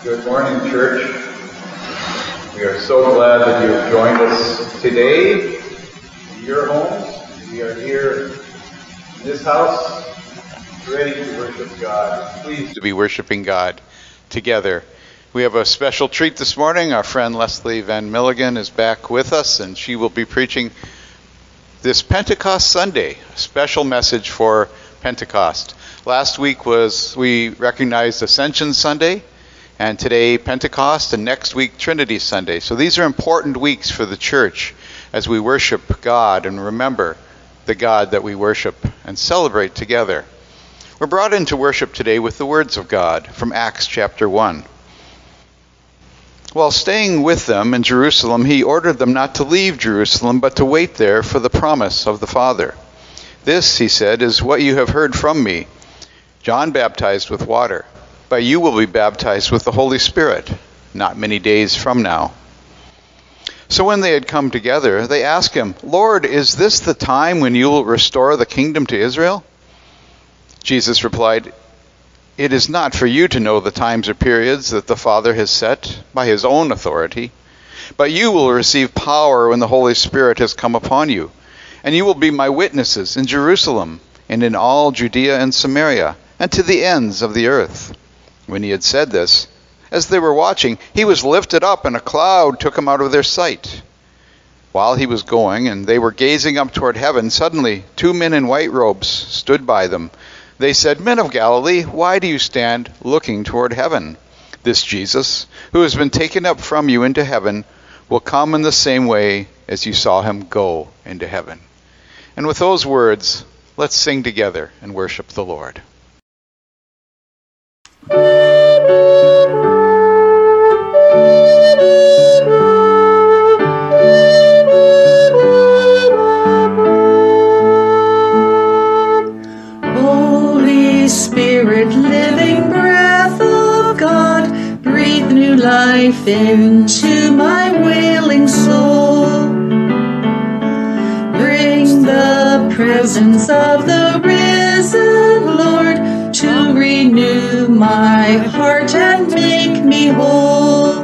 Good morning, church. We are so glad that you have joined us today in your homes. We are here in this house, ready to worship God. Pleased to be worshiping God together. We have a special treat this morning. Our friend Leslie Van Milligan is back with us, and she will be preaching this Pentecost Sunday, a special message for Pentecost. Last week we recognized Ascension Sunday, and today Pentecost, and next week Trinity Sunday. So these are important weeks for the church as we worship God and remember the God that we worship and celebrate together. We're brought into worship today with the words of God from Acts chapter 1. While staying with them in Jerusalem, he ordered them not to leave Jerusalem, but to wait there for the promise of the Father. This, he said, is what you have heard from me. John baptized with water, but you will be baptized with the Holy Spirit not many days from now. So when they had come together, they asked him, Lord, is this the time when you will restore the kingdom to Israel? Jesus replied, It is not for you to know the times or periods that the Father has set by his own authority, but you will receive power when the Holy Spirit has come upon you, and you will be my witnesses in Jerusalem and in all Judea and Samaria, and to the ends of the earth. When he had said this, as they were watching, he was lifted up, and a cloud took him out of their sight. While he was going, and they were gazing up toward heaven, suddenly 2 men in white robes stood by them. They said, Men of Galilee, why do you stand looking toward heaven? This Jesus, who has been taken up from you into heaven, will come in the same way as you saw him go into heaven. And with those words, let's sing together and worship the Lord. Holy Spirit, living breath of God, breathe new life into my wailing soul. Bring the presence of the risen Lord to renew my heart and make me whole.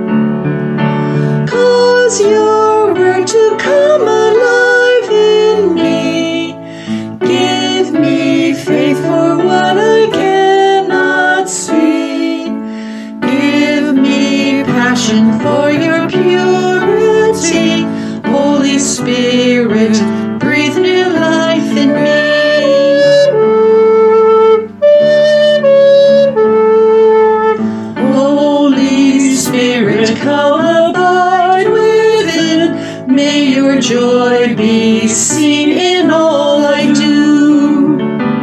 Cause your word to come alive in me. Give me faith for what I cannot see. Give me passion for your purity. Holy Spirit, breathe new life in me. Holy Spirit, come abide within. May your joy be seen in all I do.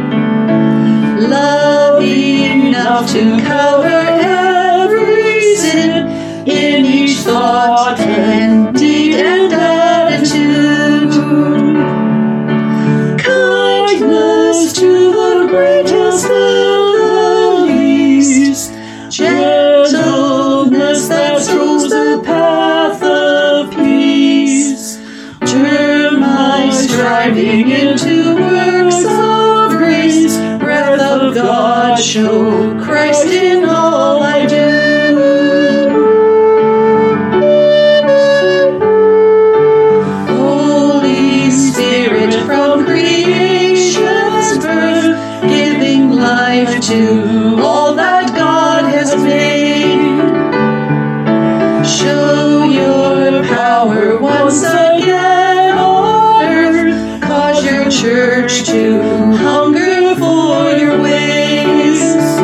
Love enough to cover every sin in each thought and deed and attitude. Kindness to the greatest and the least. Gentleness that shows the path of peace. Turn my striving into works of grace. Breath of God, show Christ in all I do. Holy Spirit, from creation's birth, giving life to all that God has made. Show your power once again on earth. Cause your church to hunger for your ways.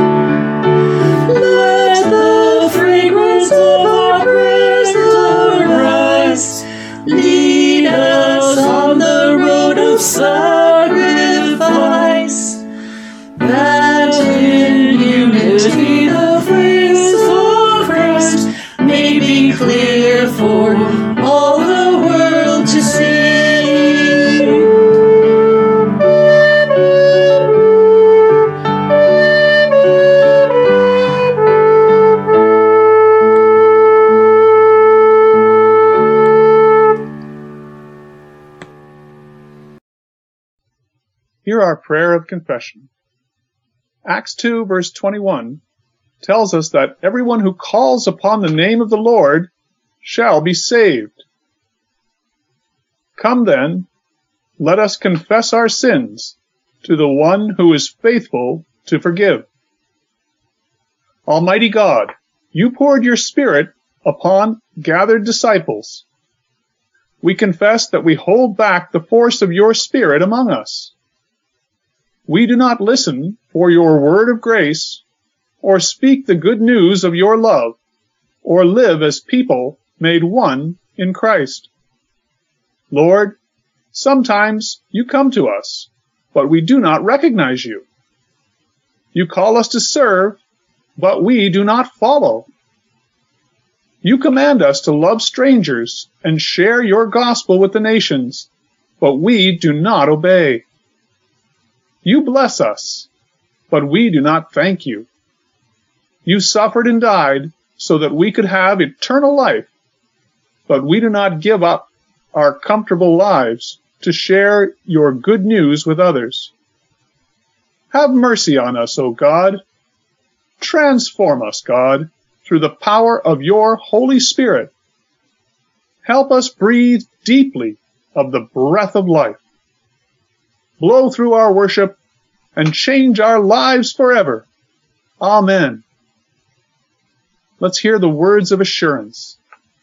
Let the fragrance of our praise arise. Lead us on the road of sacrifice. That in unity the face of Christ may be clear for all the world to see. Hear our prayer of confession. Acts 2, verse 21 tells us that everyone who calls upon the name of the Lord shall be saved. Come then, let us confess our sins to the one who is faithful to forgive. Almighty God, you poured your Spirit upon gathered disciples. We confess that we hold back the force of your Spirit among us. We do not listen for your word of grace, or speak the good news of your love, or live as people made one in Christ. Lord, sometimes you come to us, but we do not recognize you. You call us to serve, but we do not follow. You command us to love strangers and share your gospel with the nations, but we do not obey. You bless us, but we do not thank you. You suffered and died so that we could have eternal life, but we do not give up our comfortable lives to share your good news with others. Have mercy on us, O God. Transform us, God, through the power of your Holy Spirit. Help us breathe deeply of the breath of life. Blow through our worship and change our lives forever. Amen. Let's hear the words of assurance.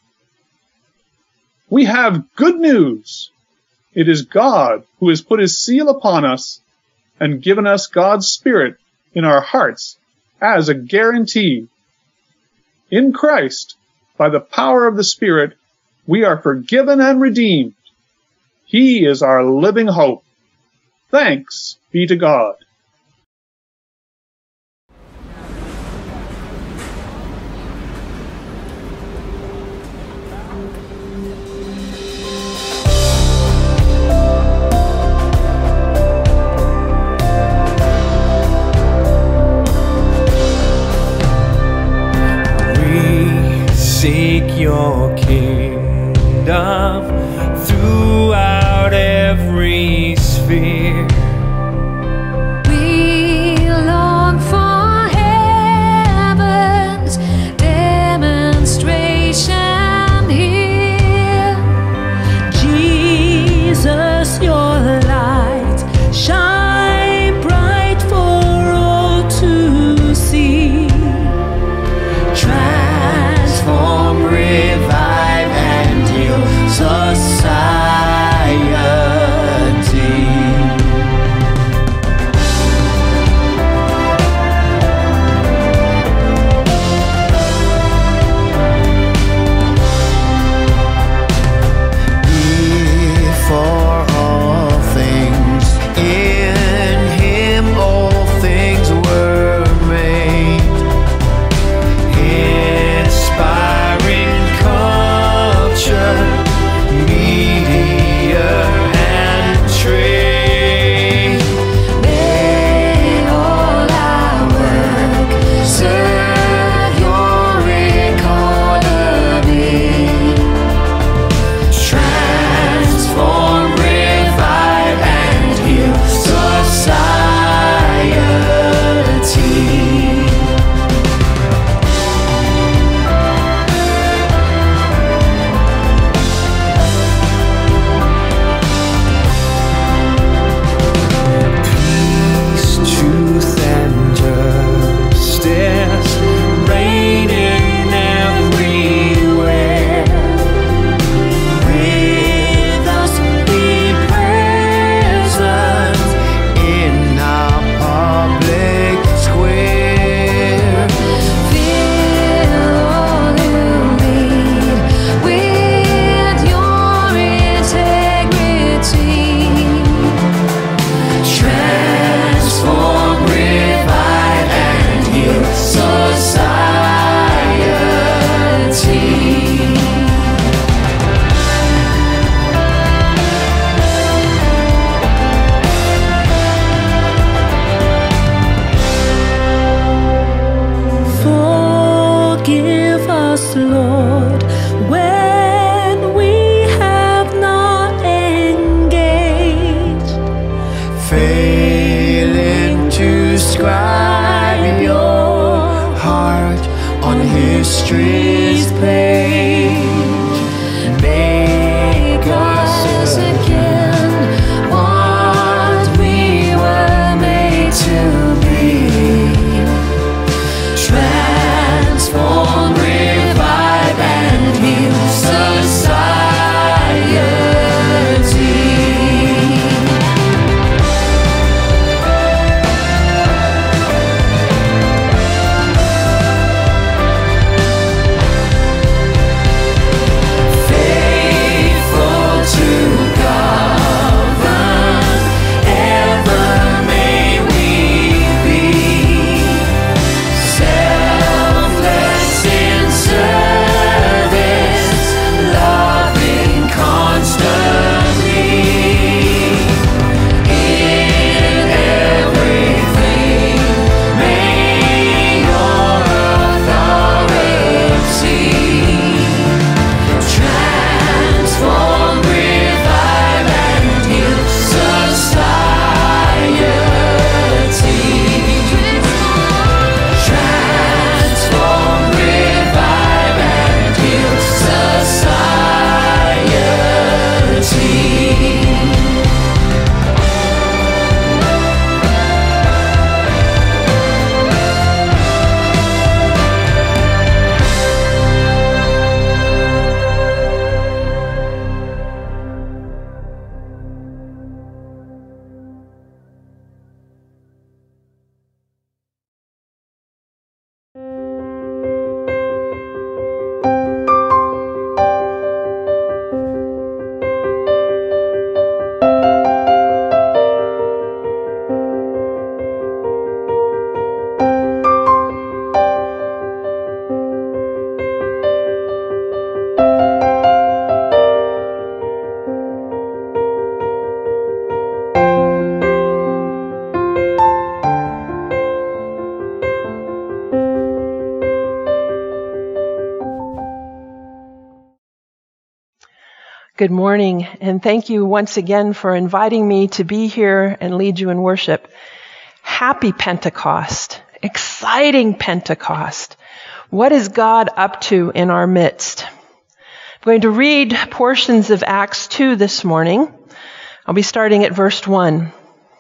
We have good news. It is God who has put his seal upon us and given us God's Spirit in our hearts as a guarantee. In Christ, by the power of the Spirit, we are forgiven and redeemed. He is our living hope. Thanks be to God. Seek your kingdom throughout every sphere. We long for heaven's demonstration here. Jesus, your light shine bright for all to see. Transform, revive, and heal society. Before all things, in him all things were made. Inspiring culture, media, and trade. May all our work serve your economy. Transform, revive, and heal society. Peace, truth, and justice reigning everywhere. With us be present in our public square. Fill all who lead with your integrity. Transform, revive, and heal society. Forgive us, Lord, when we have not engaged, failing to scribe your heart on history's page. Make us again what we were made to be. Transform, revive, and heal society. Good morning, and thank you once again for inviting me to be here and lead you in worship. Happy Pentecost. Exciting Pentecost. What is God up to in our midst? I'm going to read portions of Acts 2 this morning. I'll be starting at verse 1.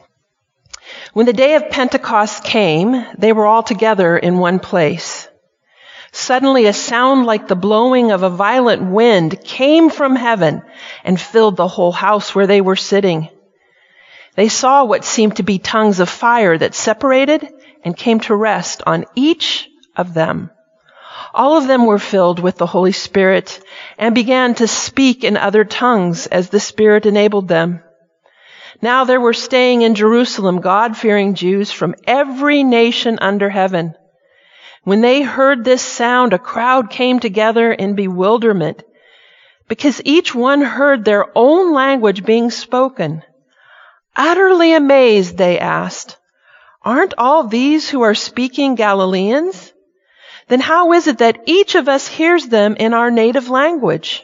When the day of Pentecost came, they were all together in one place. Suddenly a sound like the blowing of a violent wind came from heaven and filled the whole house where they were sitting. They saw what seemed to be tongues of fire that separated and came to rest on each of them. All of them were filled with the Holy Spirit and began to speak in other tongues as the Spirit enabled them. Now there were staying in Jerusalem God-fearing Jews from every nation under heaven. When they heard this sound, a crowd came together in bewilderment, because each one heard their own language being spoken. Utterly amazed, they asked, "Aren't all these who are speaking Galileans? Then how is it that each of us hears them in our native language?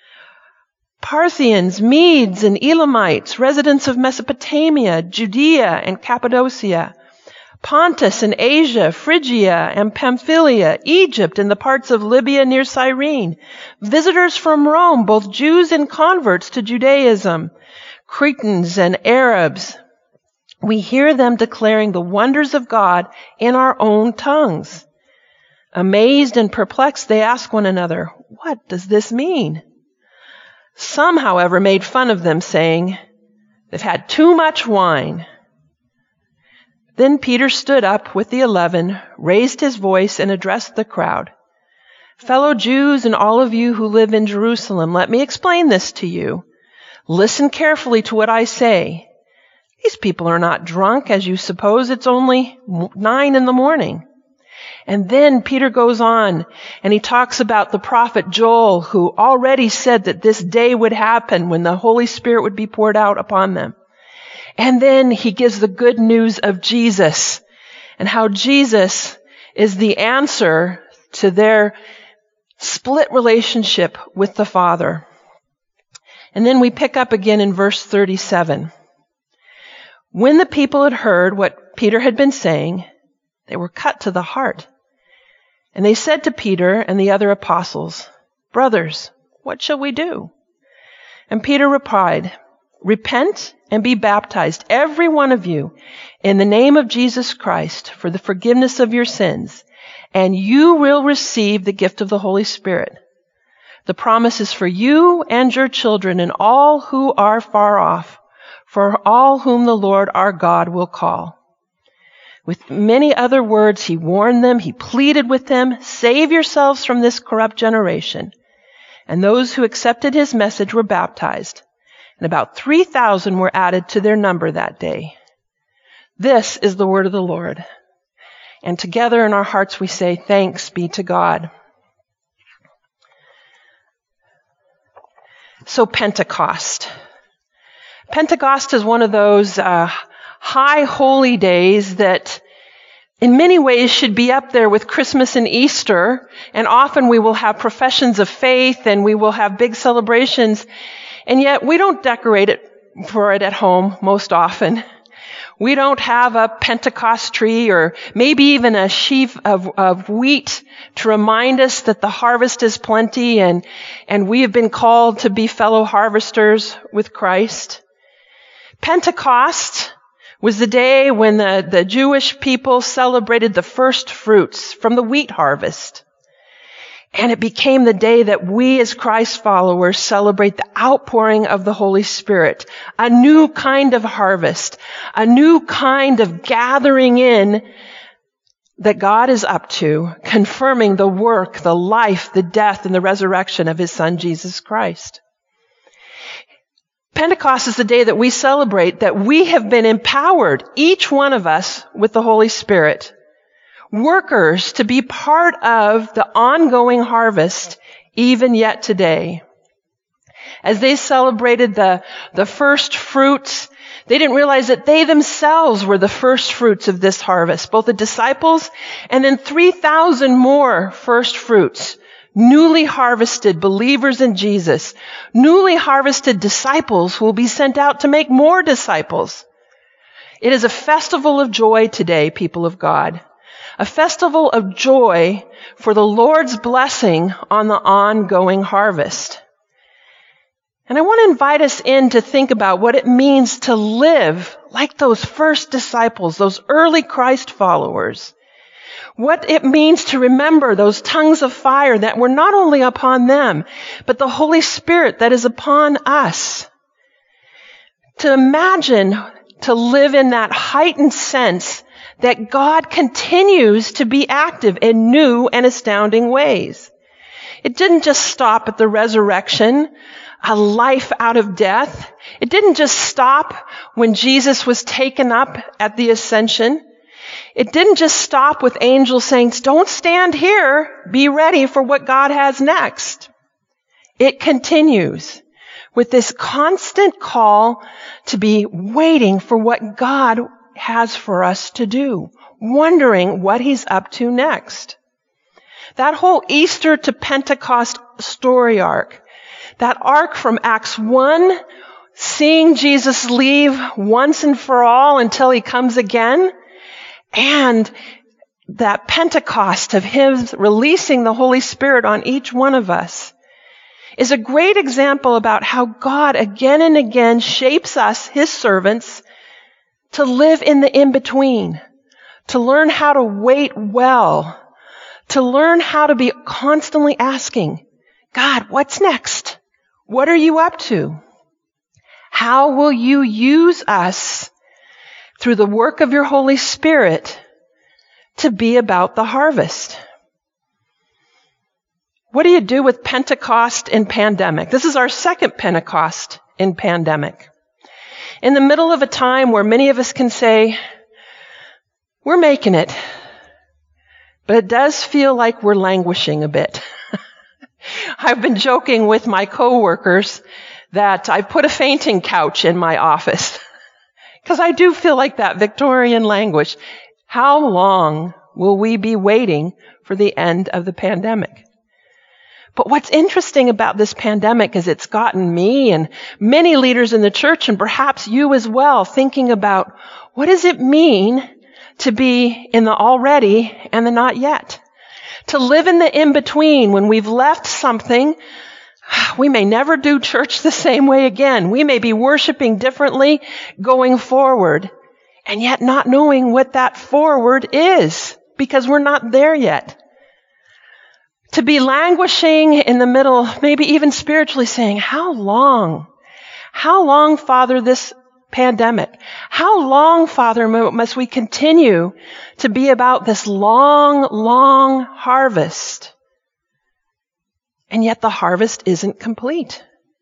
Parthians, Medes, and Elamites, residents of Mesopotamia, Judea, and Cappadocia, Pontus and Asia, Phrygia and Pamphylia, Egypt and the parts of Libya near Cyrene, visitors from Rome, both Jews and converts to Judaism, Cretans and Arabs. We hear them declaring the wonders of God in our own tongues." Amazed and perplexed, they ask one another, "What does this mean?" Some, however, made fun of them, saying, "They've had too much wine." Then Peter stood up with the 11, raised his voice, and addressed the crowd. "Fellow Jews and all of you who live in Jerusalem, let me explain this to you. Listen carefully to what I say. These people are not drunk, as you suppose. It's only 9 a.m. And then Peter goes on, and he talks about the prophet Joel, who already said that this day would happen when the Holy Spirit would be poured out upon them. And then he gives the good news of Jesus and how Jesus is the answer to their split relationship with the Father. And then we pick up again in verse 37. When the people had heard what Peter had been saying, they were cut to the heart. And they said to Peter and the other apostles, "Brothers, what shall we do?" And Peter replied, "Repent and be baptized, every one of you, in the name of Jesus Christ for the forgiveness of your sins, and you will receive the gift of the Holy Spirit. The promise is for you and your children and all who are far off, for all whom the Lord our God will call." With many other words, he warned them, he pleaded with them, "Save yourselves from this corrupt generation." And those who accepted his message were baptized, and about 3,000 were added to their number that day. This is the word of the Lord. And together in our hearts we say, thanks be to God. So Pentecost. Pentecost is one of those high holy days that in many ways should be up there with Christmas and Easter. And often we will have professions of faith and we will have big celebrations. And yet we don't decorate it for it at home most often. We don't have a Pentecost tree or maybe even a sheaf of wheat to remind us that the harvest is plenty and we have been called to be fellow harvesters with Christ. Pentecost was the day when the Jewish people celebrated the first fruits from the wheat harvest. And it became the day that we as Christ followers celebrate the outpouring of the Holy Spirit, a new kind of harvest, a new kind of gathering in that God is up to, confirming the work, the life, the death, and the resurrection of his Son, Jesus Christ. Pentecost is the day that we celebrate that we have been empowered, each one of us, with the Holy Spirit. Workers to be part of the ongoing harvest, even yet today. As they celebrated the first fruits, they didn't realize that they themselves were the first fruits of this harvest, both the disciples and then 3,000 more first fruits. Newly harvested believers in Jesus, newly harvested disciples who will be sent out to make more disciples. It is a festival of joy today, people of God. A festival of joy for the Lord's blessing on the ongoing harvest. And I want to invite us in to think about what it means to live like those first disciples, those early Christ followers. What it means to remember those tongues of fire that were not only upon them, but the Holy Spirit that is upon us. To imagine to live in that heightened sense that God continues to be active in new and astounding ways. It didn't just stop at the resurrection, a life out of death. It didn't just stop when Jesus was taken up at the ascension. It didn't just stop with angels saying, "Don't stand here, be ready for what God has next." It continues with this constant call to be waiting for what God has for us to do, wondering what he's up to next. That whole Easter to Pentecost story arc, that arc from Acts 1, seeing Jesus leave once and for all until he comes again, and that Pentecost of him releasing the Holy Spirit on each one of us, is a great example about how God again and again shapes us, his servants, to live in the in-between, to learn how to wait well, to learn how to be constantly asking, God, what's next? What are you up to? How will you use us through the work of your Holy Spirit to be about the harvest? What do you do with Pentecost in pandemic? This is our second Pentecost in pandemic. In the middle of a time where many of us can say, we're making it, but it does feel like we're languishing a bit. I've been joking with my coworkers that I've put a fainting couch in my office because I do feel like that Victorian languish. How long will we be waiting for the end of the pandemic? But what's interesting about this pandemic is it's gotten me and many leaders in the church, and perhaps you as well, thinking about what does it mean to be in the already and the not yet? To live in the in-between when we've left something. We may never do church the same way again. We may be worshiping differently going forward, and yet not knowing what that forward is because we're not there yet. To be languishing in the middle, maybe even spiritually saying, how long? How long, Father, this pandemic? How long, Father, must we continue to be about this long, long harvest? And yet the harvest isn't complete.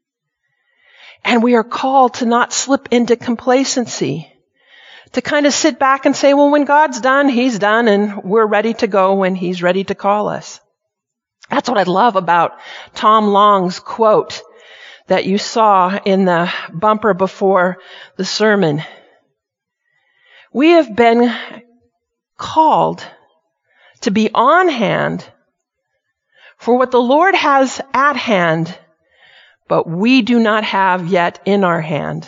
And we are called to not slip into complacency, to kind of sit back and say, well, when God's done, He's done, and we're ready to go when He's ready to call us. That's what I love about Tom Long's quote that you saw in the bumper before the sermon. We have been called to be on hand for what the Lord has at hand, but we do not have yet in our hand.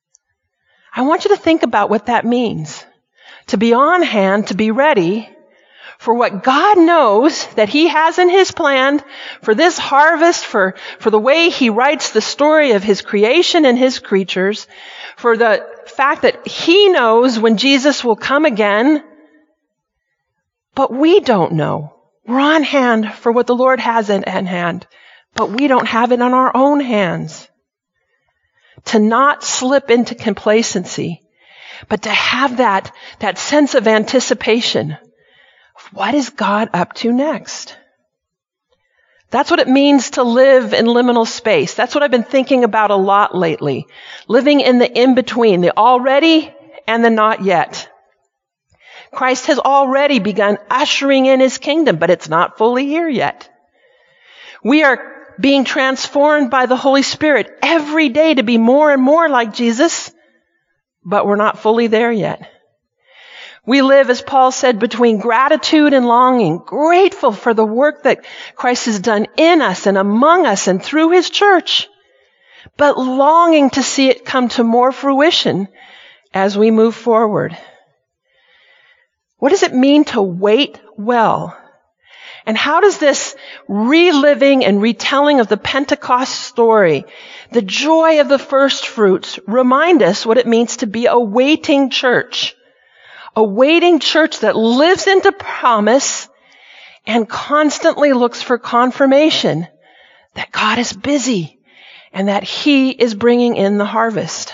I want you to think about what that means. To be on hand, to be ready for what God knows that He has in His plan for this harvest, for the way He writes the story of His creation and His creatures, for the fact that He knows when Jesus will come again, but we don't know. We're on hand for what the Lord has in hand, but we don't have it on our own hands. To not slip into complacency, but to have that sense of anticipation. What is God up to next? That's what it means to live in liminal space. That's what I've been thinking about a lot lately. Living in the in-between, the already and the not yet. Christ has already begun ushering in His kingdom, but it's not fully here yet. We are being transformed by the Holy Spirit every day to be more and more like Jesus, but we're not fully there yet. We live, as Paul said, between gratitude and longing, grateful for the work that Christ has done in us and among us and through His church, but longing to see it come to more fruition as we move forward. What does it mean to wait well? And how does this reliving and retelling of the Pentecost story, the joy of the first fruits, remind us what it means to be a waiting church? A waiting church that lives into promise and constantly looks for confirmation that God is busy and that He is bringing in the harvest.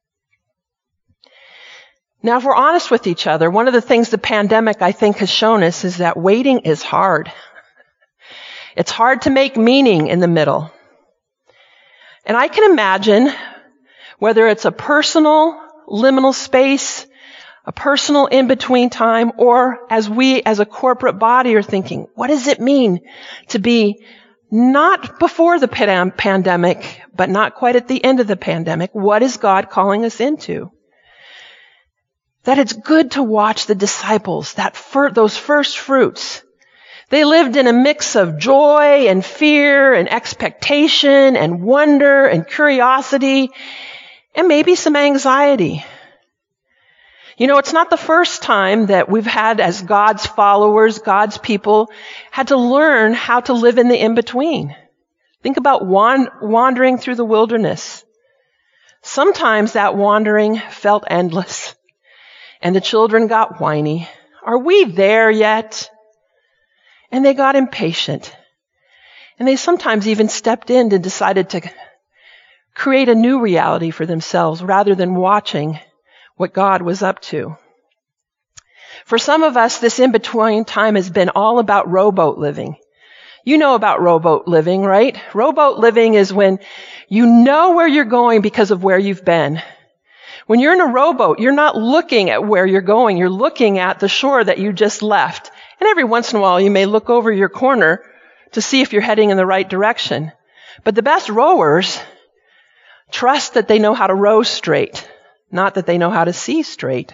Now, if we're honest with each other, one of the things the pandemic, I think, has shown us is that waiting is hard. It's hard to make meaning in the middle. And I can imagine, whether it's a personal liminal space, a personal in-between time, or as we as a corporate body are thinking, what does it mean to be not before the pandemic, but not quite at the end of the pandemic? What is God calling us into? That it's good to watch the disciples, those first fruits. They lived in a mix of joy and fear and expectation and wonder and curiosity and maybe some anxiety. You know, it's not the first time that we've had, as God's followers, God's people, had to learn how to live in the in-between. Think about wandering through the wilderness. Sometimes that wandering felt endless, and the children got whiny. Are we there yet? And they got impatient. And they sometimes even stepped in and decided to create a new reality for themselves rather than watching what God was up to. For some of us, this in-between time has been all about rowboat living. You know about rowboat living, right? Rowboat living is when you know where you're going because of where you've been. When you're in a rowboat, you're not looking at where you're going. You're looking at the shore that you just left. And every once in a while, you may look over your corner to see if you're heading in the right direction. But the best rowers trust that they know how to row straight, not that they know how to see straight.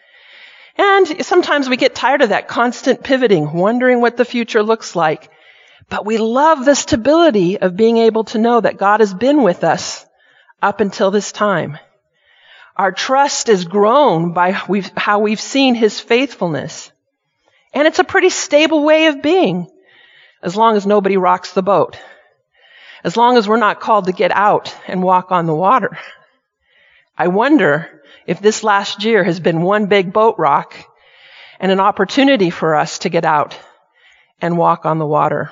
And sometimes we get tired of that constant pivoting, wondering what the future looks like. But we love the stability of being able to know that God has been with us up until this time. Our trust is grown by how we've seen His faithfulness. And it's a pretty stable way of being. as long as nobody rocks the boat, as long as we're not called to get out and walk on the water. I wonder if this last year has been one big boat rock and an opportunity for us to get out and walk on the water.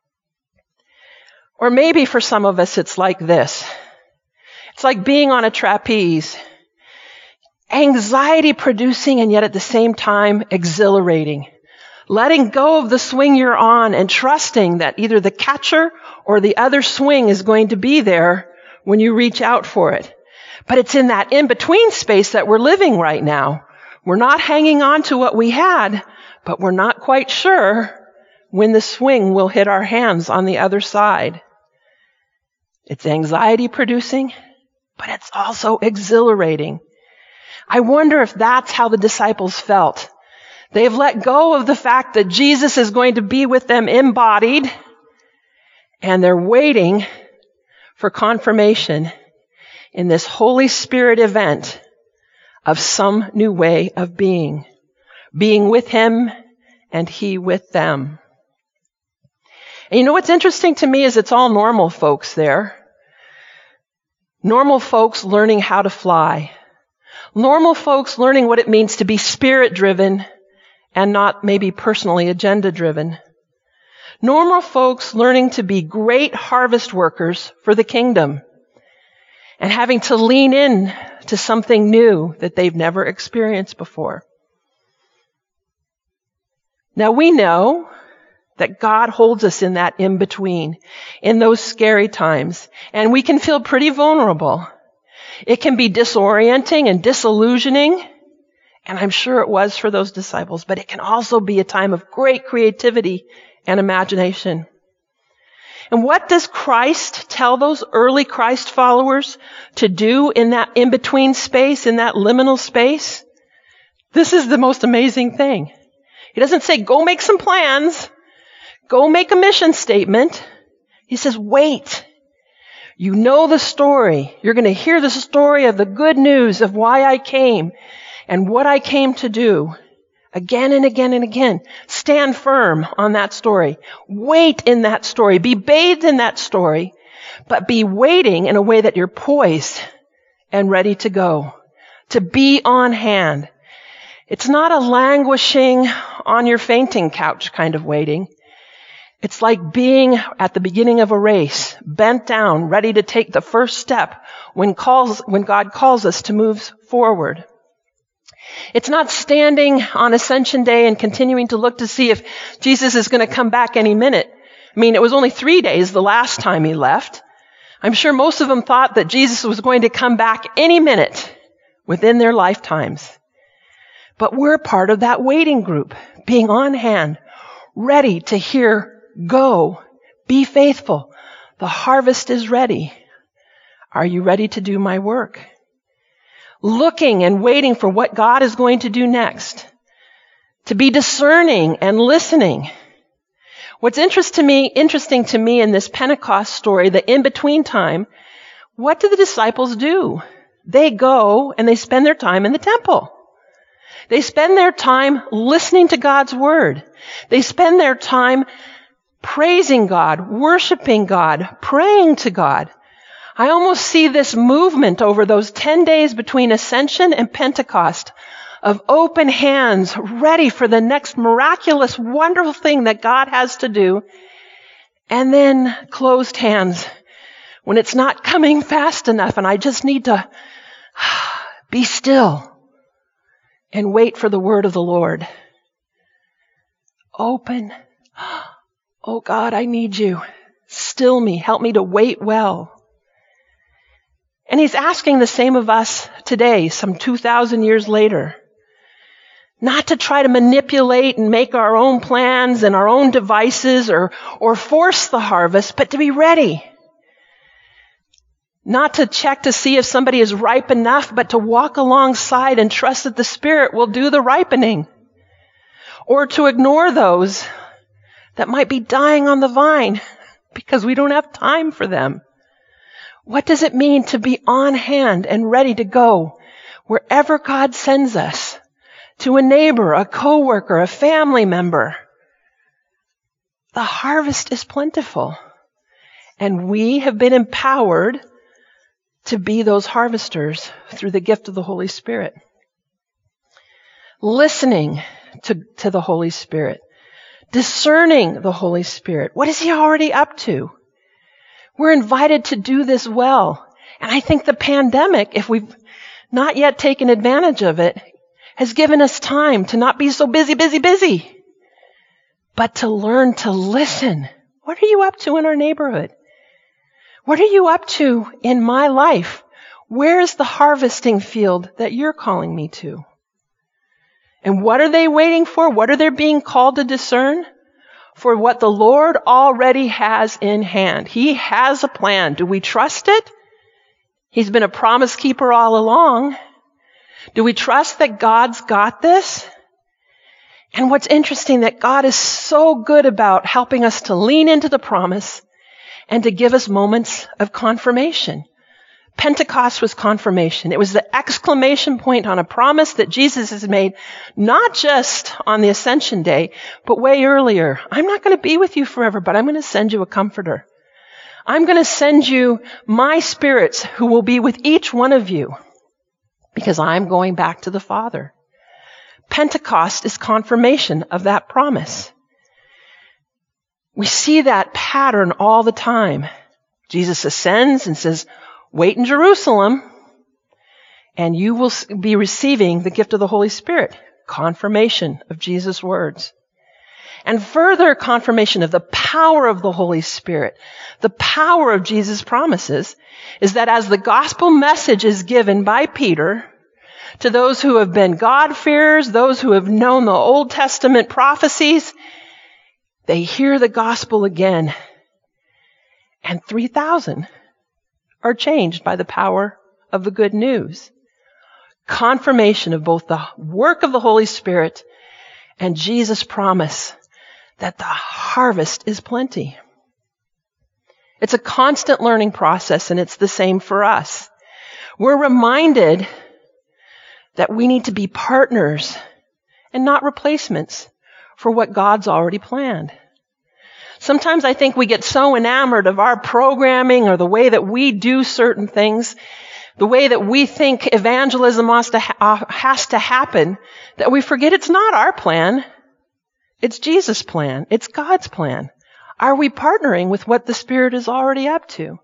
Or maybe for some of us it's like this. It's like being on a trapeze. Anxiety producing and yet at the same time exhilarating. Letting go of the swing you're on and trusting that either the catcher or the other swing is going to be there when you reach out for it. But it's in that in-between space that we're living right now. We're not hanging on to what we had, but we're not quite sure when the swing will hit our hands on the other side. It's anxiety producing, but it's also exhilarating. I wonder if that's how the disciples felt. They've let go of the fact that Jesus is going to be with them embodied, and they're waiting for confirmation in this Holy Spirit event of some new way of being with Him and He with them. And you know what's interesting to me is it's all normal folks there. Normal folks learning how to fly. Normal folks learning what it means to be Spirit-driven and not maybe personally agenda-driven. Normal folks learning to be great harvest workers for the kingdom and having to lean in to something new that they've never experienced before. Now we know that God holds us in that in-between, in those scary times, and we can feel pretty vulnerable. It can be disorienting and disillusioning, and I'm sure it was for those disciples, but it can also be a time of great creativity and imagination. And what does Christ tell those early Christ followers to do in that in-between space, in that liminal space? This is the most amazing thing. He doesn't say, go make some plans, go make a mission statement. He says, wait. You know the story. You're going to hear the story of the good news of why I came and what I came to do. Again and again and again. Stand firm on that story. Wait in that story. Be bathed in that story. But be waiting in a way that you're poised and ready to go. To be on hand. It's not a languishing on your fainting couch kind of waiting. It's like being at the beginning of a race, bent down, ready to take the first step when God calls us to move forward. It's not standing on Ascension Day and continuing to look to see if Jesus is going to come back any minute. I mean, it was only 3 days the last time he left. I'm sure most of them thought that Jesus was going to come back any minute within their lifetimes. But we're part of that waiting group, being on hand, ready to hear, go, be faithful. The harvest is ready. Are you ready to do my work? Looking and waiting for what God is going to do next. To be discerning and listening. What's interesting to me in this Pentecost story, the in-between time, what do the disciples do? They go and they spend their time in the temple. They spend their time listening to God's word. They spend their time praising God, worshiping God, praying to God. I almost see this movement over those 10 days between Ascension and Pentecost of open hands, ready for the next miraculous, wonderful thing that God has to do, and then closed hands when it's not coming fast enough and I just need to be still and wait for the word of the Lord. Open. Oh God, I need you. Still me. Help me to wait well. And he's asking the same of us today, some 2,000 years later. Not to try to manipulate and make our own plans and our own devices or force the harvest, but to be ready. Not to check to see if somebody is ripe enough, but to walk alongside and trust that the Spirit will do the ripening. Or to ignore those that might be dying on the vine because we don't have time for them. What does it mean to be on hand and ready to go wherever God sends us? To a neighbor, a coworker, a family member, the harvest is plentiful. And we have been empowered to be those harvesters through the gift of the Holy Spirit. Listening to the Holy Spirit. Discerning the Holy Spirit. What is He already up to? We're invited to do this well. And I think the pandemic, if we've not yet taken advantage of it, has given us time to not be so busy, but to learn to listen. What are you up to in our neighborhood? What are you up to in my life? Where is the harvesting field that you're calling me to? And what are they waiting for? What are they being called to discern? For what the Lord already has in hand. He has a plan. Do we trust it? He's been a promise keeper all along. Do we trust that God's got this? And what's interesting, that God is so good about helping us to lean into the promise and to give us moments of confirmation. Pentecost was confirmation. It was the exclamation point on a promise that Jesus has made, not just on the Ascension Day, but way earlier. I'm not going to be with you forever, but I'm going to send you a comforter. I'm going to send you my spirits who will be with each one of you because I'm going back to the Father. Pentecost is confirmation of that promise. We see that pattern all the time. Jesus ascends and says, wait in Jerusalem, and you will be receiving the gift of the Holy Spirit. Confirmation of Jesus' words. And further confirmation of the power of the Holy Spirit, the power of Jesus' promises, is that as the gospel message is given by Peter to those who have been God-fearers, those who have known the Old Testament prophecies, they hear the gospel again, and 3,000 are changed by the power of the good news. Confirmation of both the work of the Holy Spirit and Jesus' promise that the harvest is plenty. It's a constant learning process, and it's the same for us. We're reminded that we need to be partners and not replacements for what God's already planned. Sometimes I think we get so enamored of our programming or the way that we do certain things, the way that we think evangelism has to happen, that we forget it's not our plan. It's Jesus' plan. It's God's plan. Are we partnering with what the Spirit is already up to?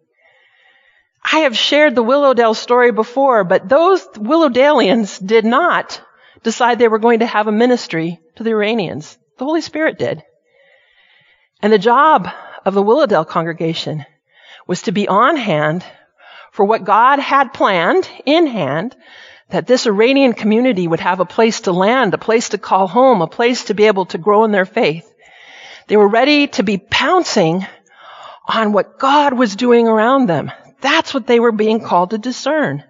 I have shared the Willowdale story before, but those Willowdalians did not decide they were going to have a ministry to the Iranians. The Holy Spirit did. And the job of the Willowdale congregation was to be on hand for what God had planned in hand, that this Iranian community would have a place to land, a place to call home, a place to be able to grow in their faith. They were ready to be pouncing on what God was doing around them. That's what they were being called to discern.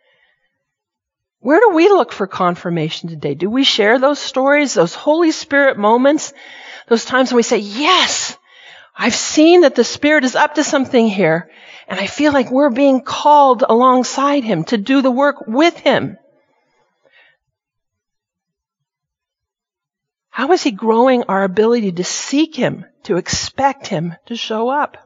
Where do we look for confirmation today? Do we share those stories, those Holy Spirit moments, those times when we say, yes, I've seen that the Spirit is up to something here, and I feel like we're being called alongside Him to do the work with Him. How is He growing our ability to seek Him, to expect Him to show up?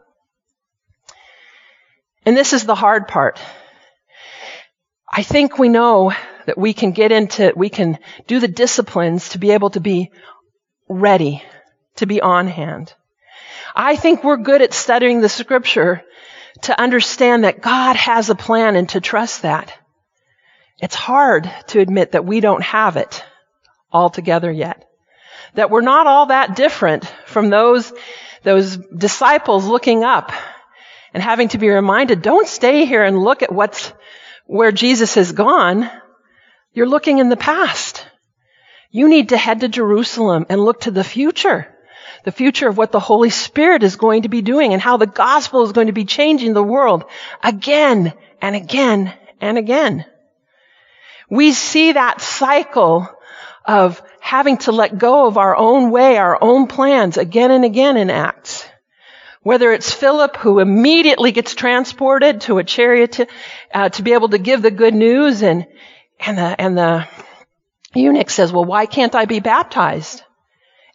And this is the hard part. I think we know that we can do the disciplines to be able to be ready, to be on hand. I think we're good at studying the Scripture to understand that God has a plan and to trust that. It's hard to admit that we don't have it all together yet. That we're not all that different from those disciples looking up and having to be reminded, don't stay here and look at where Jesus has gone. You're looking in the past. You need to head to Jerusalem and look to the future of what the Holy Spirit is going to be doing and how the gospel is going to be changing the world again and again and again. We see that cycle of having to let go of our own way, our own plans again and again in Acts. Whether it's Philip, who immediately gets transported to a chariot to be able to give the good news, and the eunuch says, well, why can't I be baptized?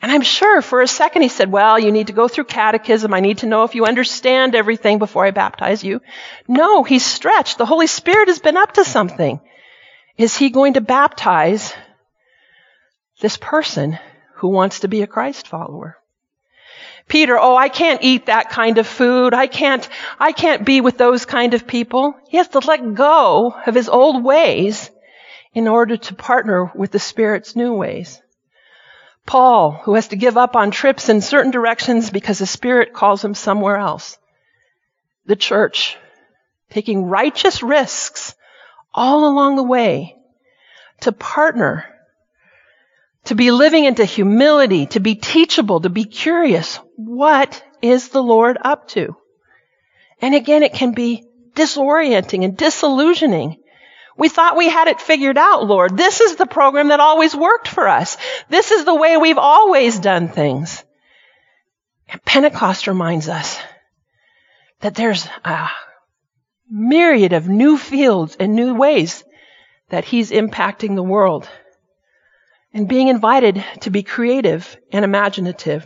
And I'm sure for a second he said, well, you need to go through catechism. I need to know if you understand everything before I baptize you. No, he's stretched. The Holy Spirit has been up to something. Is he going to baptize this person who wants to be a Christ follower? Peter, I can't eat that kind of food. I can't be with those kind of people. He has to let go of his old ways in order to partner with the Spirit's new ways. Paul, who has to give up on trips in certain directions because the Spirit calls him somewhere else. The church, taking righteous risks all along the way to partner, to be living into humility, to be teachable, to be curious. What is the Lord up to? And again, it can be disorienting and disillusioning. We thought we had it figured out, Lord. This is the program that always worked for us. This is the way we've always done things. And Pentecost reminds us that there's a myriad of new fields and new ways that he's impacting the world and being invited to be creative and imaginative.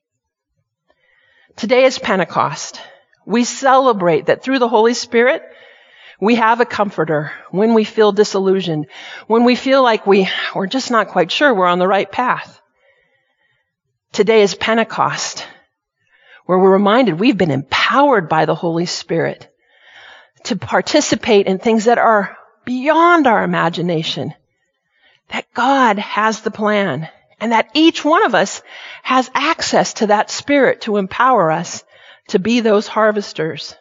Today is Pentecost. We celebrate that through the Holy Spirit, we have a comforter when we feel disillusioned, when we feel like we're just not quite sure we're on the right path. Today is Pentecost, where we're reminded we've been empowered by the Holy Spirit to participate in things that are beyond our imagination, that God has the plan, and that each one of us has access to that Spirit to empower us to be those harvesters.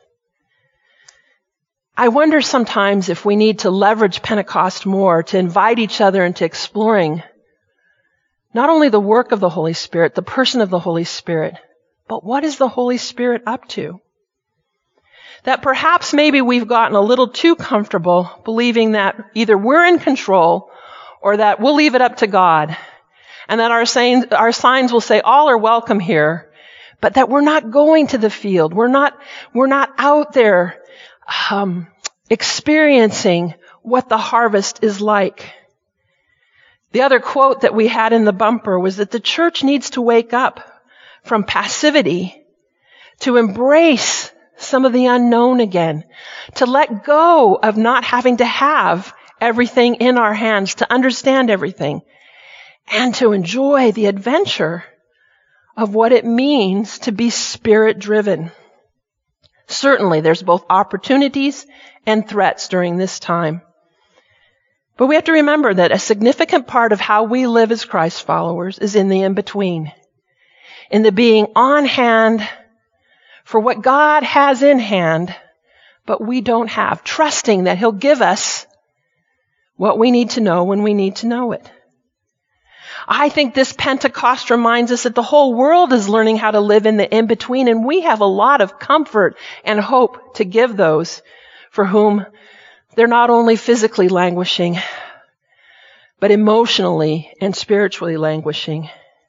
I wonder sometimes if we need to leverage Pentecost more to invite each other into exploring not only the work of the Holy Spirit, the person of the Holy Spirit, but what is the Holy Spirit up to? That perhaps maybe we've gotten a little too comfortable believing that either we're in control or that we'll leave it up to God, and that our signs will say all are welcome here, but that we're not going to the field. We're not out there experiencing what the harvest is like. The other quote that we had in the bumper was that the church needs to wake up from passivity to embrace some of the unknown again, to let go of not having to have everything in our hands, to understand everything, and to enjoy the adventure of what it means to be Spirit-driven. Certainly, there's both opportunities and threats during this time. But we have to remember that a significant part of how we live as Christ followers is in the in-between, in the being on hand for what God has in hand, but we don't have, trusting that He'll give us what we need to know when we need to know it. I think this Pentecost reminds us that the whole world is learning how to live in the in-between, and we have a lot of comfort and hope to give those for whom they're not only physically languishing, but emotionally and spiritually languishing.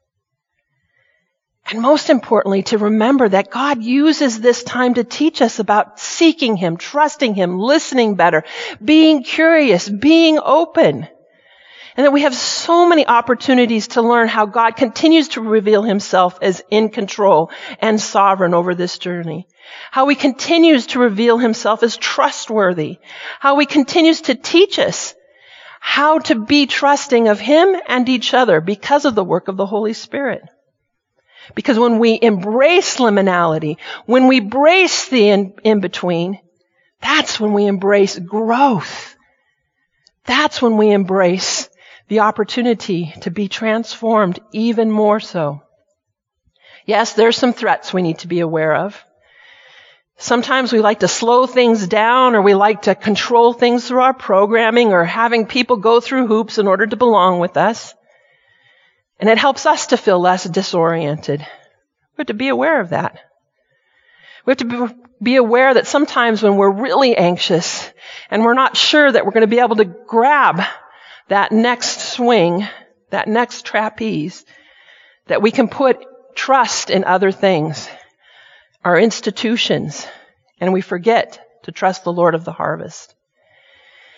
And most importantly, to remember that God uses this time to teach us about seeking Him, trusting Him, listening better, being curious, being open. And that we have so many opportunities to learn how God continues to reveal Himself as in control and sovereign over this journey. How He continues to reveal Himself as trustworthy. How He continues to teach us how to be trusting of Him and each other because of the work of the Holy Spirit. Because when we embrace liminality, when we embrace the in-between, that's when we embrace growth. That's when we embrace the opportunity to be transformed even more so. Yes, there's some threats we need to be aware of. Sometimes we like to slow things down, or we like to control things through our programming, or having people go through hoops in order to belong with us. And it helps us to feel less disoriented. We have to be aware of that. We have to be aware that sometimes when we're really anxious and we're not sure that we're going to be able to grab that next swing, that next trapeze, that we can put trust in other things, our institutions, and we forget to trust the Lord of the harvest.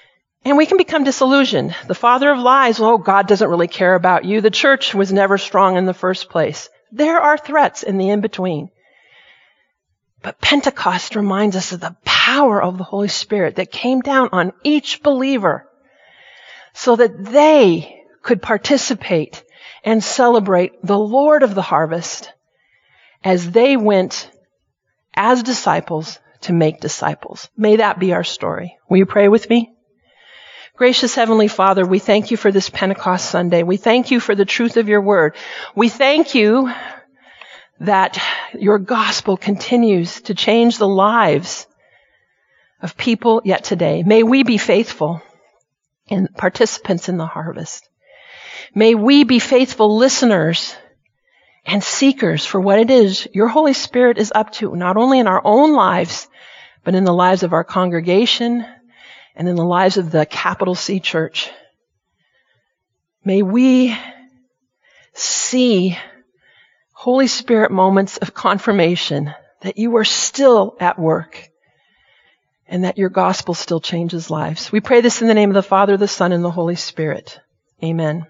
And we can become disillusioned. The father of lies, oh, God doesn't really care about you. The church was never strong in the first place. There are threats in the in-between. But Pentecost reminds us of the power of the Holy Spirit that came down on each believer so that they could participate and celebrate the Lord of the harvest as they went as disciples to make disciples. May that be our story. Will you pray with me? Gracious Heavenly Father, we thank you for this Pentecost Sunday. We thank you for the truth of your word. We thank you that your gospel continues to change the lives of people yet today. May we be faithful and participants in the harvest. May we be faithful listeners and seekers for what it is your Holy Spirit is up to, not only in our own lives, but in the lives of our congregation and in the lives of the capital C Church. May we see Holy Spirit moments of confirmation that you are still at work and that your gospel still changes lives. We pray this in the name of the Father, the Son, and the Holy Spirit. Amen.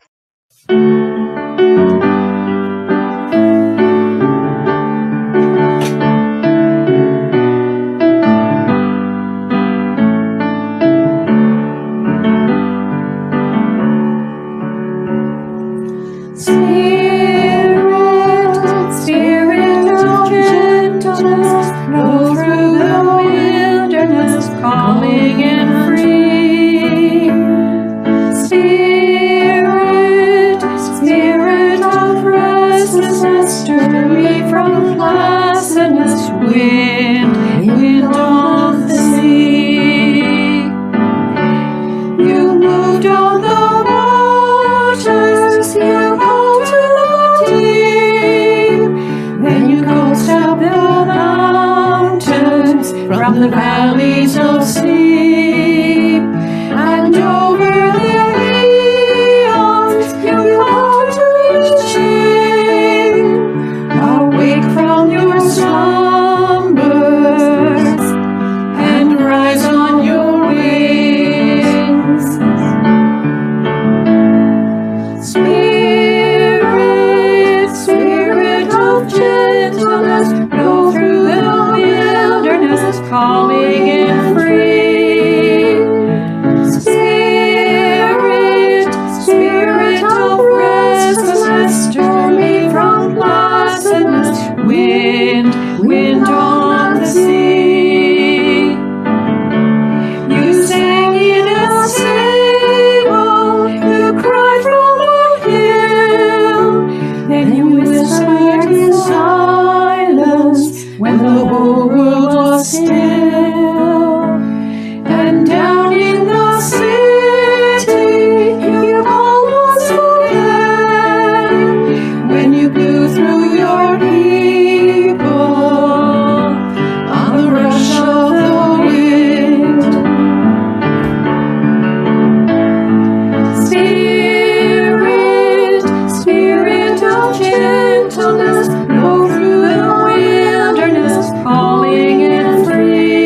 The valleys of sleep and over the eons you call to reaching. Awake from your slumbers and rise on your wings. Spirit, Spirit of gentleness, blow through the wilderness, calling in free. Spirit, Spirit of restlessness, stir me from blessedness. Wind, wind on the sea. You sang in a sable, you cried from the hill, then you whispered in silence when the whole world was still. And down in the city you called once again, when you blew through your people on the rush of the wind. Spirit, Spirit of gentleness, blow through the wilderness, calling in free.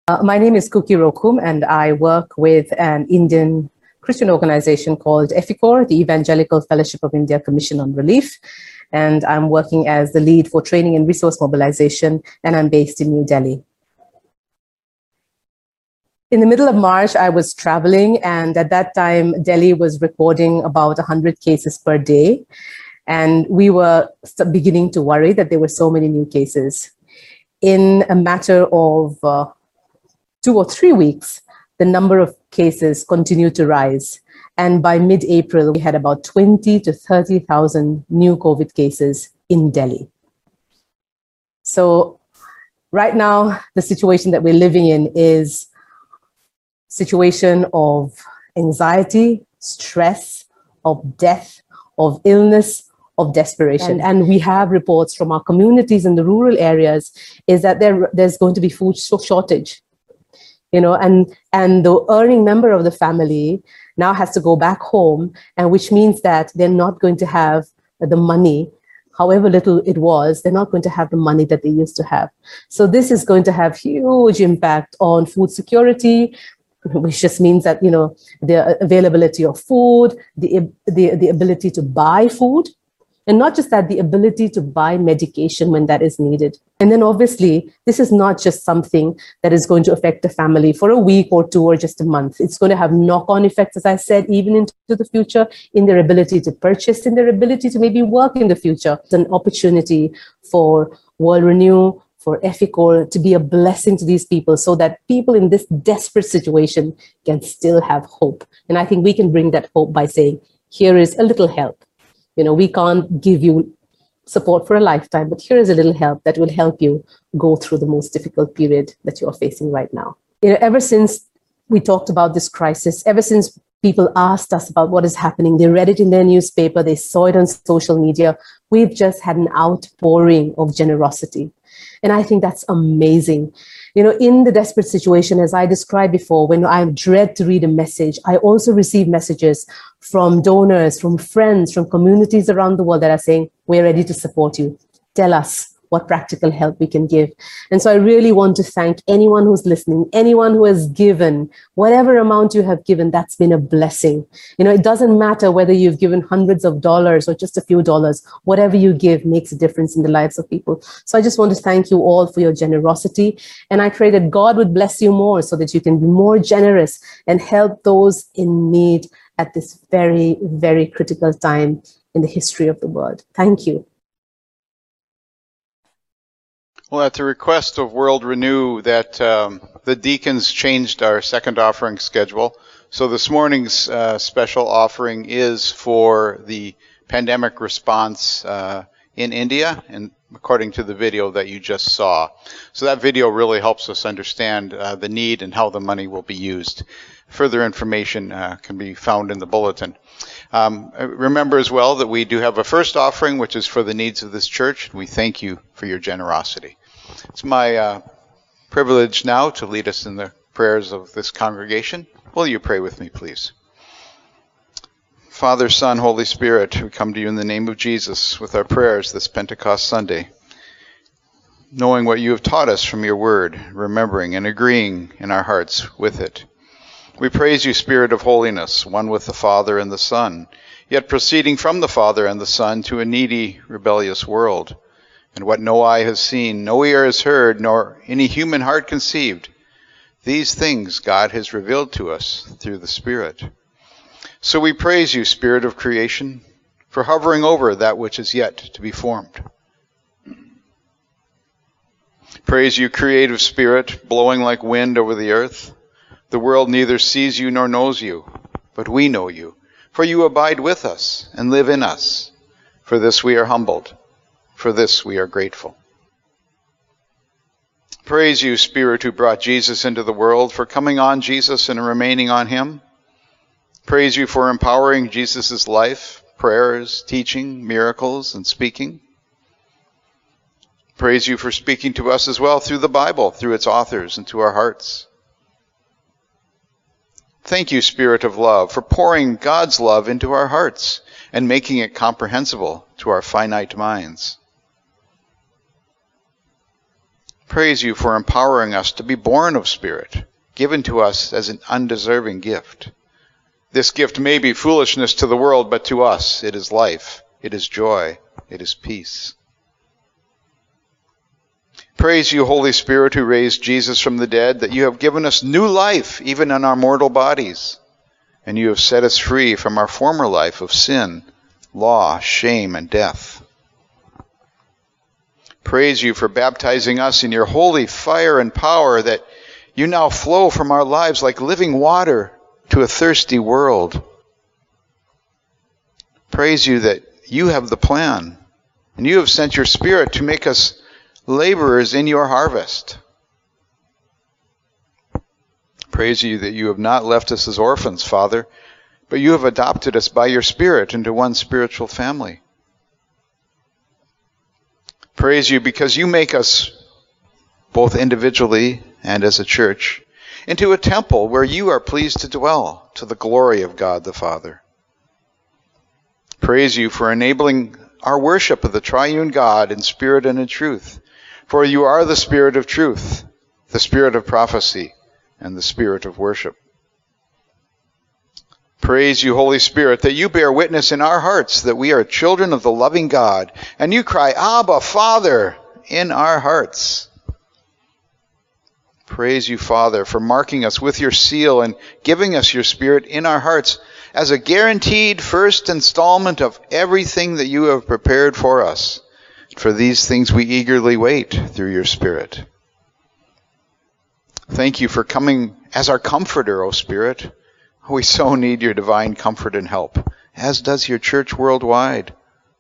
My name is Kuki Rokum, and I work with an Indian Christian organization called EFICOR, the Evangelical Fellowship of India Commission on Relief. And I'm working as the lead for training and resource mobilization, and I'm based in New Delhi. In the middle of March, I was traveling, and at that time, Delhi was recording about 100 cases per day. And we were beginning to worry that there were so many new cases. In a matter of 2 or 3 weeks, the number of cases continued to rise. And by mid-April, we had about 20 to 30,000 new COVID cases in Delhi. So right now, the situation that we're living in is situation of anxiety, stress, of death, of illness, of desperation. And we have reports from our communities in the rural areas is that there's going to be food shortage, you know, and the earning member of the family now has to go back home, and which means that they're not going to have the money, however little it was, they're not going to have the money that they used to have. So this is going to have huge impact on food security, which just means that, you know, the availability of food, the ability to buy food, and not just that, the ability to buy medication when that is needed. And then obviously, this is not just something that is going to affect the family for a week or 2 or just a month. It's going to have knock-on effects, as I said, even into the future, in their ability to purchase, in their ability to maybe work in the future. It's an opportunity for World Renew, for EFICOR to be a blessing to these people so that people in this desperate situation can still have hope. And I think we can bring that hope by saying, here is a little help. You know, we can't give you support for a lifetime, but here is a little help that will help you go through the most difficult period that you're facing right now. You know, ever since we talked about this crisis, ever since people asked us about what is happening, they read it in their newspaper, they saw it on social media, we've just had an outpouring of generosity. And I think that's amazing. You know, in the desperate situation, as I described before, when I dread to read a message, I also receive messages from donors, from friends, from communities around the world that are saying, we're ready to support you. Tell us what practical help we can give. And so I really want to thank anyone who's listening, anyone who has given, whatever amount you have given, that's been a blessing. You know, it doesn't matter whether you've given hundreds of dollars or just a few dollars, whatever you give makes a difference in the lives of people. So I just want to thank you all for your generosity. And I pray that God would bless you more so that you can be more generous and help those in need at this very, very critical time in the history of the world. Thank you. Well, at the request of World Renew, that the deacons changed our second offering schedule. So this morning's special offering is for the pandemic response in India, and according to the video that you just saw. So that video really helps us understand the need and how the money will be used. Further information can be found in the bulletin. Remember as well that we do have a first offering, which is for the needs of this church. We thank you for your generosity. It's my privilege now to lead us in the prayers of this congregation. Will you pray with me, please? Father, Son, Holy Spirit, we come to you in the name of Jesus with our prayers this Pentecost Sunday, knowing what you have taught us from your word, remembering and agreeing in our hearts with it. We praise you, Spirit of holiness, one with the Father and the Son, yet proceeding from the Father and the Son to a needy, rebellious world. And what no eye has seen, no ear has heard, nor any human heart conceived, these things God has revealed to us through the Spirit. So we praise you, Spirit of creation, for hovering over that which is yet to be formed. Praise you, creative Spirit, blowing like wind over the earth. The world neither sees you nor knows you, but we know you, for you abide with us and live in us. For this we are humbled. For this we are grateful. Praise you, Spirit, who brought Jesus into the world, for coming on Jesus and remaining on him. Praise you for empowering Jesus' life, prayers, teaching, miracles, and speaking. Praise you for speaking to us as well through the Bible, through its authors, and to our hearts. Thank you, Spirit of love, for pouring God's love into our hearts and making it comprehensible to our finite minds. Praise you for empowering us to be born of Spirit, given to us as an undeserving gift. This gift may be foolishness to the world, but to us it is life, it is joy, it is peace. Praise you, Holy Spirit, who raised Jesus from the dead, that you have given us new life, even in our mortal bodies, and you have set us free from our former life of sin, law, shame, and death. Praise you for baptizing us in your holy fire and power, that you now flow from our lives like living water to a thirsty world. Praise you that you have the plan, and you have sent your Spirit to make us laborers in your harvest. Praise you that you have not left us as orphans, Father, but you have adopted us by your Spirit into one spiritual family. Praise you because you make us, both individually and as a church, into a temple where you are pleased to dwell to the glory of God the Father. Praise you for enabling our worship of the triune God in spirit and in truth. For you are the Spirit of truth, the Spirit of prophecy, and the Spirit of worship. Praise you, Holy Spirit, that you bear witness in our hearts that we are children of the loving God, and you cry, Abba, Father, in our hearts. Praise you, Father, for marking us with your seal and giving us your Spirit in our hearts as a guaranteed first installment of everything that you have prepared for us. For these things we eagerly wait through your Spirit. Thank you for coming as our comforter, O Spirit. We so need your divine comfort and help, as does your church worldwide.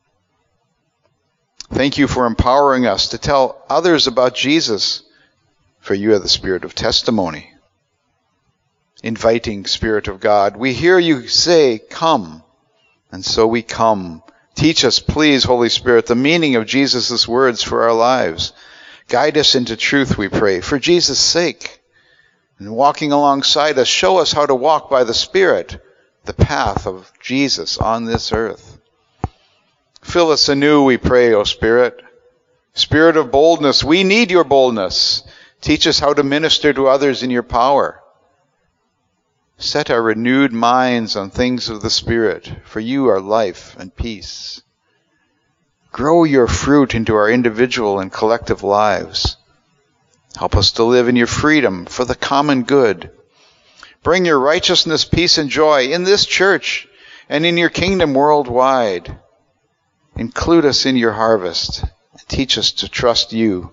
Thank you for empowering us to tell others about Jesus, for you are the Spirit of testimony. Inviting Spirit of God, we hear you say, come, and so we come. Teach us, please, Holy Spirit, the meaning of Jesus' words for our lives. Guide us into truth, we pray, for Jesus' sake. And walking alongside us, show us how to walk by the Spirit, the path of Jesus on this earth. Fill us anew, we pray, O Spirit. Spirit of boldness, we need your boldness. Teach us how to minister to others in your power. Set our renewed minds on things of the Spirit, for you are life and peace. Grow your fruit into our individual and collective lives. Help us to live in your freedom for the common good. Bring your righteousness, peace, and joy in this church and in your kingdom worldwide. Include us in your harvest and teach us to trust you.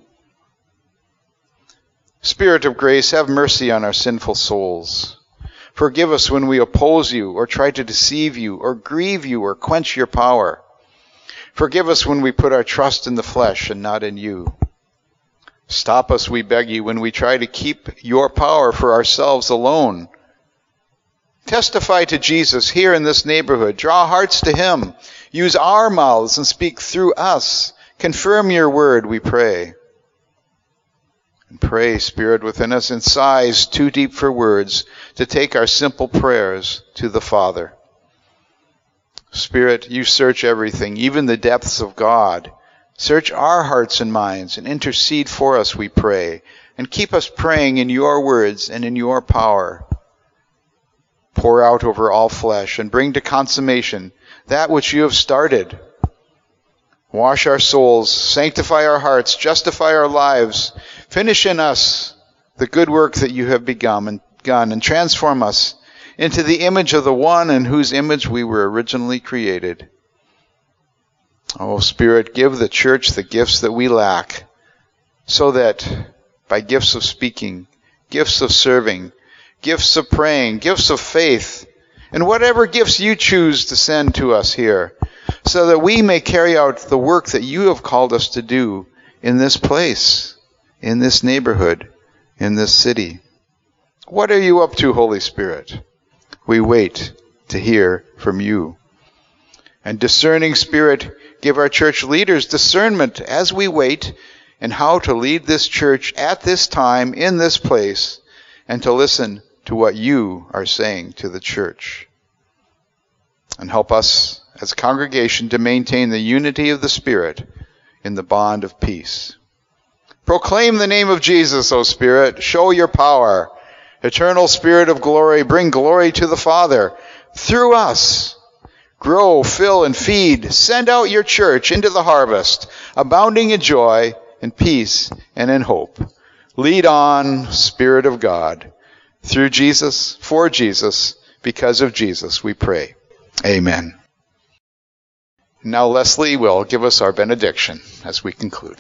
Spirit of grace, have mercy on our sinful souls. Forgive us when we oppose you or try to deceive you or grieve you or quench your power. Forgive us when we put our trust in the flesh and not in you. Stop us, we beg you, when we try to keep your power for ourselves alone. Testify to Jesus here in this neighborhood. Draw hearts to him. Use our mouths and speak through us. Confirm your word, we pray. And pray, Spirit within us, in sighs too deep for words, to take our simple prayers to the Father. Spirit, you search everything, even the depths of God. Search our hearts and minds and intercede for us, we pray, and keep us praying in your words and in your power. Pour out over all flesh and bring to consummation that which you have started. Wash our souls, sanctify our hearts, justify our lives, finish in us the good work that you have begun, and transform us into the image of the one in whose image we were originally created. Oh, Spirit, give the church the gifts that we lack, so that by gifts of speaking, gifts of serving, gifts of praying, gifts of faith, and whatever gifts you choose to send to us here, so that we may carry out the work that you have called us to do in this place, in this neighborhood, in this city. What are you up to, Holy Spirit? We wait to hear from you. And discerning Spirit, give our church leaders discernment as we wait in how to lead this church at this time, in this place, and to listen to what you are saying to the church. And help us as a congregation to maintain the unity of the Spirit in the bond of peace. Proclaim the name of Jesus, O Spirit. Show your power. Eternal Spirit of glory, bring glory to the Father through us. Grow, fill, and feed. Send out your church into the harvest, abounding in joy, in peace, and in hope. Lead on, Spirit of God. Through Jesus, for Jesus, because of Jesus, we pray. Amen. Now Leslie will give us our benediction as we conclude.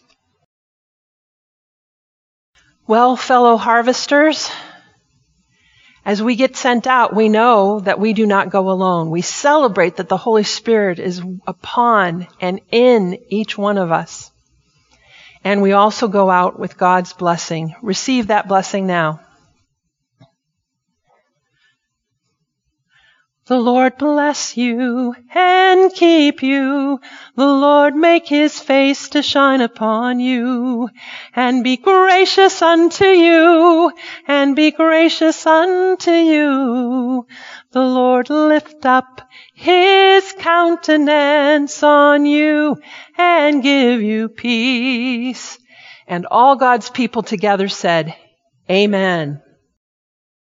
Well, fellow harvesters, as we get sent out, we know that we do not go alone. We celebrate that the Holy Spirit is upon and in each one of us. And we also go out with God's blessing. Receive that blessing now. The Lord bless you and keep you. The Lord make his face to shine upon you and be gracious unto you and be gracious unto you. The Lord lift up his countenance on you and give you peace. And all God's people together said, Amen.